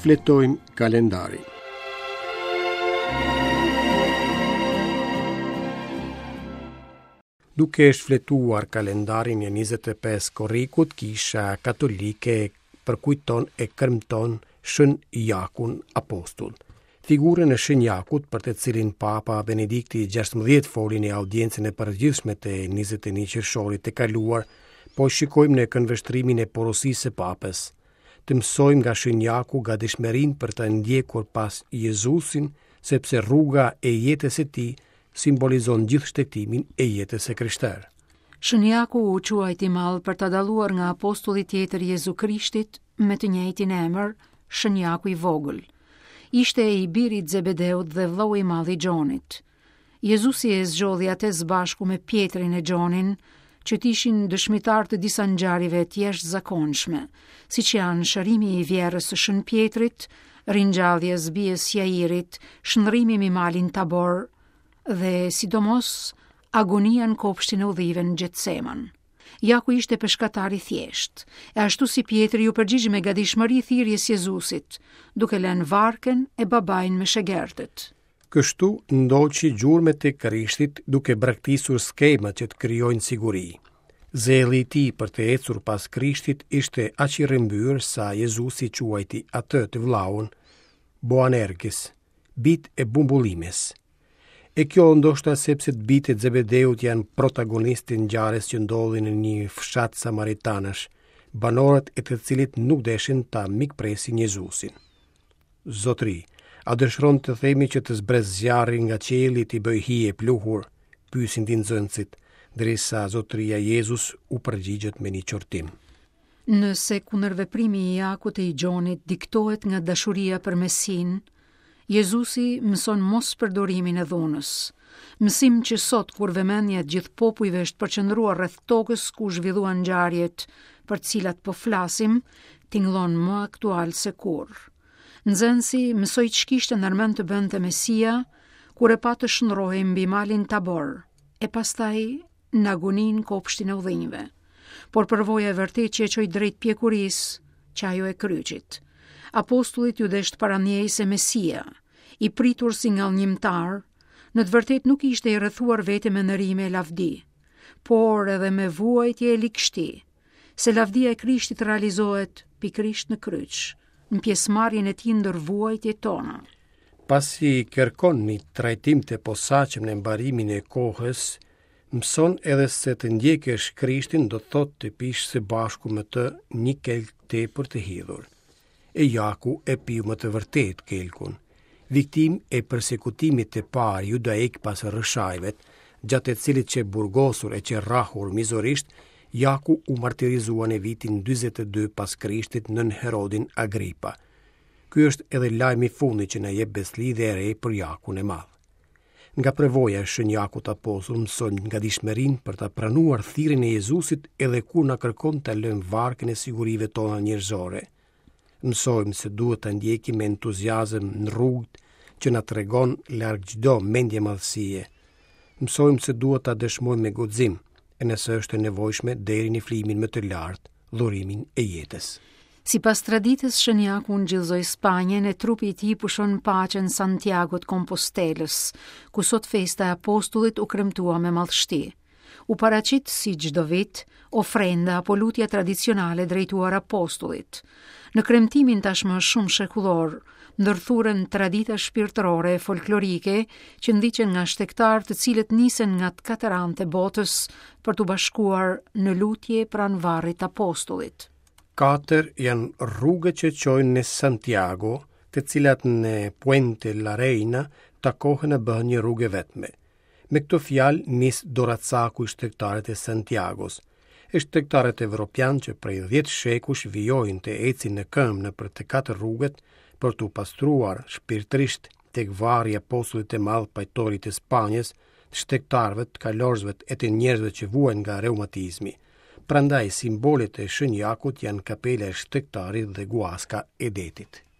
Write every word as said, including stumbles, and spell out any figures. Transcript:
Fletojmë kalendarin. Duke shfletuar kalendarin e njëzet e pesë korrikut, Kisha Katolike përkujton e kërmton Shën Jakun Apostull. Figurën e Shën Jakut, për të cilin Papa Benedikti gjashtëmbëdhjetë foli në audiencën e përgjithshme të njëzet e një qershorit të kaluar, po shikojmë në këndvështrimin e porosisë së Papës. Të mësojmë nga Shën Jaku gatishmërinë për të ndjekur pas Jezusin, sepse rruga e jetës së tij simbolizon gjithë shtetimin e jetës së Krishterë. Shën Jaku u quajti mall për ta dalluar nga apostulli tjetër Jezu Krishtit me të njëjtin emër, Shën Jaku i vogël. Ishte i birit Zebedeut dhe vllau i madh i Gjonit. Jezusi e zgjodhi atë së bashku me Pjetrin e Gjonin, që t'ishin dëshmitar të disa ngjarjeve të jashtëzakonshme, siç janë shërimi i vjerrës së Shën Pjetrit, ringjallja e bijës Jairit, shndrrimi mbi malin Tabor dhe sidomos agonia në kopshtin e udhëve në Getseman. Jaku ishte peshkatar i thjesht, e ashtu si Pjetri u përgjigj me gatishmëri thirrjes Jezusit, duke lënë varkën e babajnë me shegertët. Kështu ndoqi gjurmët e Krishtit duke braktisur skemat që të krijojnë siguri. Zelli i tij për të ecur pas Krishtit ishte aq i rrëmbyer sa Jezusi quajti atë të vllaun Boanerges, bit e bumbullimes. E kjo ndoshta sepse të bitë e Zebedeut janë protagonistë të ngjarjes që ndodhin në një fshat samaritanësh, banorët e të cilit nuk deshin ta mikpresin Jezusin. Zotri, a dëshiron të themi që të zbres zjarri nga qielli t'i bëj hije pluhur, pyesin ti nxënësit, derisa Zotria Jezus u përgjigjet me një qortim. Nëse kundërveprimi i Jakut e i Gjonit diktohet nga dashuria për Mesin, Jezusi mëson mos përdorimin e dhunës. Mësim që sot, kur vëmendja e gjithë popujve është përqendruar rreth tokës ku zhvilluan ngjarjet për të cilat po flasim, tingëllon më aktual se kurrë. Nxënësi mësoi ç'kishte ndërmend të bënte Mesia kur e pa të shndrohej mbi malin Tabor, e pastaj në agoninë kopshtin e udhënjve. Por përvoja e vërtetë që e çoi drejt pjekurisë, që ajo e kryqit. Apostullit ju desht parandjej se Mesia, i pritur si ngallënjimtar, në të vërtetë nuk ishte i rrethuar vetëm me ndërime e lavdi, por edhe me vuajtje e likështi, se lavdia e Krishtit realizohet pikërisht në kryq, në pjesëmarrjen e tij ndër vuajtjet tona. Pasi kërkon një trajtim të posaçëm në mbarimin e kohës, mëson edhe se të ndjekësh Krishtin do të thotë të pish së bashku me të një kelk tepër të hidhur. E Jaku e piu më të vërtet kelkun. Viktim e përsekutimit të parë judaik pas rrëshajvet, gjatë e cilit që burgosur e që rrahur mizorisht, Jaku u martirizua në vitin dyzet e dy pas Krishtit nën Herodin Agripa. Ky është edhe lajmi i fundit që na jep beslidhje e re për Jakun e madh. Nga përvoja e Shën Jakut Apostull mësojmë gatishmërinë për ta pranuar thirrjen e Jezusit edhe kur na kërkon ta lëmë varkën e sigurive tona njerëzore. Mësojmë se duhet të ndjekim me entuziazëm në rrugë që na tregon larg çdo mendje madhësie. Mësojmë se duhet ta dëshmojmë me guxim, e nëse është e nevojshme deri në flimin më të lartë, dhurimin e jetës. Sipas traditës, Shën Jaku ngjillzoi Spanjën e trupi i tij pushon paqen Santiago të Kompostelës, ku sot festa e apostullit u kremtua me madhështi. U paraqit si çdo vit ofrenda apo lutja tradicionale drejtuar apostullit. Në kremtimin tashmë shumë shekullor, ndërthuren tradita shpirtërore e folklorike që ndiqen nga shtektar të cilët nisen nga të katër anët e botës për t'u bashkuar në lutje pranë varrit apostullit. Katër janë rrugët që çojnë në Santiago, të cilat në Puente la Reina takohen e bëhen një rrugë vetme. Me këto fjalë nis doracaku i shtektarët e Santiagos. E shtektarët evropian që prej dhjetë shekush vijojnë të ecin në këmbë nëpër të katër rrugët për t'u pastruar shpirtërisht tek varri i apostullit të madh pajtorit të Spanjës, të shtektarëve, të kalorzëve e të njerëzve që vuajnë nga reumatizmi. Prandaj simbolet e Shën Jakut janë kapela e shtektarit dhe guaska e detit.